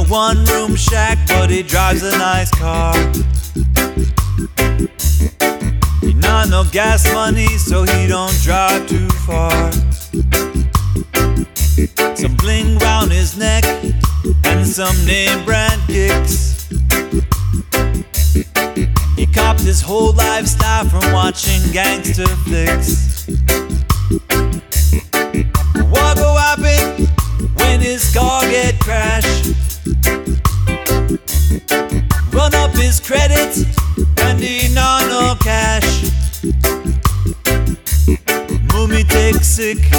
one-room shack, but he drives a nice car. He not no gas money, so he don't drive too far. Some bling round his neck and some name brand kicks. He copped his whole lifestyle from watching gangster flicks. What go happen when his car get crashed? Run up his credit and he not no cash. Mummy take sick